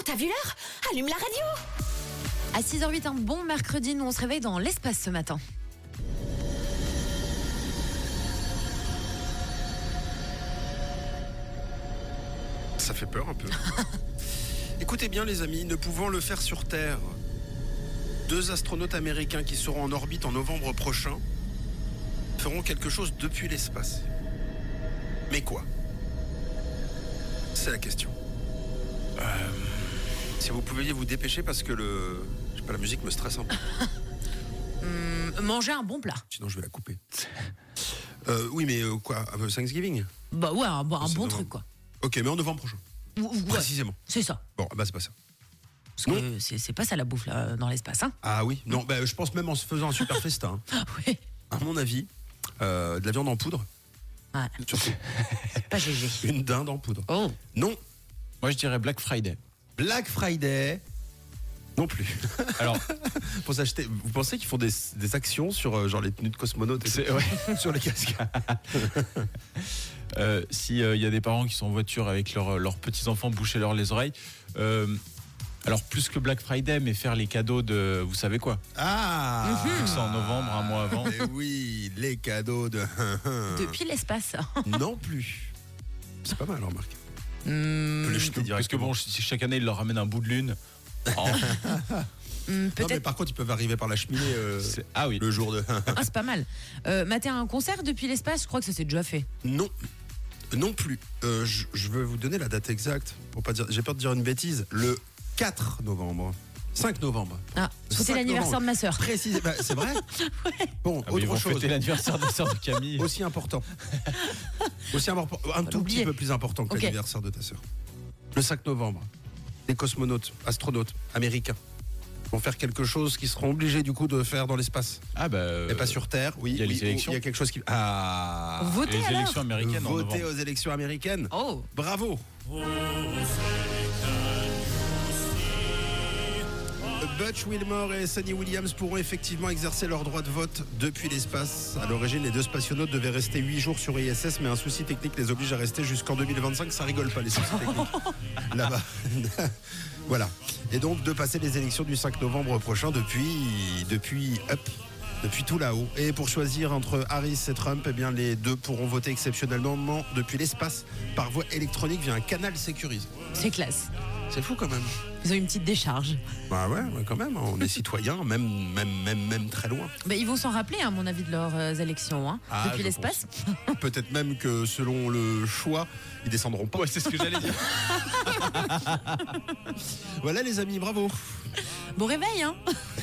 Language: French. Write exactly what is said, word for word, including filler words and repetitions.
t'as vu l'heure? Allume la radio. À six heures huit, un bon mercredi, nous on se réveille dans l'espace ce matin. Ça fait peur un peu. Écoutez bien les amis, ne pouvant le faire sur Terre, deux astronautes américains qui seront en orbite en novembre prochain feront quelque chose depuis l'espace. Mais quoi? C'est la question. Euh, si vous pouviez vous dépêcher parce que le, je sais pas, la musique me stresse un peu. Hum, manger un bon plat. Sinon je vais la couper. Euh, oui mais euh, quoi? euh, Thanksgiving? Bah ouais, un, bon- un C'est bon novembre. truc quoi. Ok, mais en novembre prochain. Ou- ou- ouais, Précisément. c'est ça. Bon, bah c'est pas ça. Parce que c'est, c'est pas ça la bouffe là, dans l'espace. Hein. Ah oui, non, bah, je pense même en se faisant un super festin. hein. Ouais. À mon avis, euh, de la viande en poudre. Ouais. Surtout. Pas G G. Une dinde en poudre. Oh. Non, Moi, je dirais Black Friday. Black Friday. Non plus. Alors, Pour s'acheter. Vous pensez qu'ils font des, des actions sur euh, genre les tenues de cosmonautes et c'est, tout, ouais. sur les casques? Euh, si il y a des parents qui sont en voiture avec leurs leurs petits enfants, bouchez-leur les oreilles. Euh, alors plus que Black Friday, mais faire les cadeaux de, vous savez quoi? Ah. C'est en novembre, un mois avant. Eh oui, les cadeaux de. Depuis l'espace. Non plus. C'est pas mal, remarque. Hum, On peut les jeter Parce que directement. bon, si chaque année ils leur ramènent un bout de lune. Oh, hum, Non, mais peut-être. par contre, ils peuvent arriver par la cheminée euh, c'est- ah oui. le jour de. Ah, c'est pas mal. Euh, mater un concert depuis l'espace, je crois que ça s'est déjà fait. Non. Non plus. Euh, je, je veux vous donner la date exacte. Pour pas dire, j'ai peur de dire une bêtise. Le quatre novembre. cinq novembre. Ah, c'était cinq l'anniversaire novembre. de ma sœur. Précisément. Bah, c'est vrai. Bon, Ah oui, ils autre vont chose. fêter l'anniversaire de la sœur de Camille. Aussi important. Aussi important. Un tout l'oublier. petit peu plus important que Ok. l'anniversaire de ta sœur. Le cinq novembre. Les cosmonautes, astronautes américains vont faire quelque chose qu'ils seront obligés du coup de faire dans l'espace. Ah bah. Et pas sur Terre. Oui. il y a les oui, élections. Il y a quelque chose qui. Ah. Votez les alors. élections américaines en Voter novembre. aux élections américaines. Oh. Bravo. Butch Wilmore et Sonny Williams pourront effectivement exercer leur droit de vote depuis l'espace. À l'origine, les deux spationautes devaient rester huit jours sur I S S, mais un souci technique les oblige à rester jusqu'en deux mille vingt-cinq. Ça rigole pas, les soucis techniques. Là-bas. Voilà. Et donc de passer les élections du cinq novembre prochain depuis, depuis Up. Depuis tout là-haut. Et pour choisir entre Harris et Trump, eh bien les deux pourront voter exceptionnellement depuis l'espace par voie électronique via un canal sécurisé. C'est classe. C'est fou quand même. Ils ont une petite décharge. Bah ouais, ouais, quand même. On est citoyens, même, même, même, même très loin. Bah, ils vont s'en rappeler, à mon avis, de leurs euh, élections. Hein, Ah, depuis je l'espace. Peut-être même que selon le choix, ils descendront pas. Ouais, c'est ce que j'allais dire. Voilà les amis, bravo. Bon réveil, hein.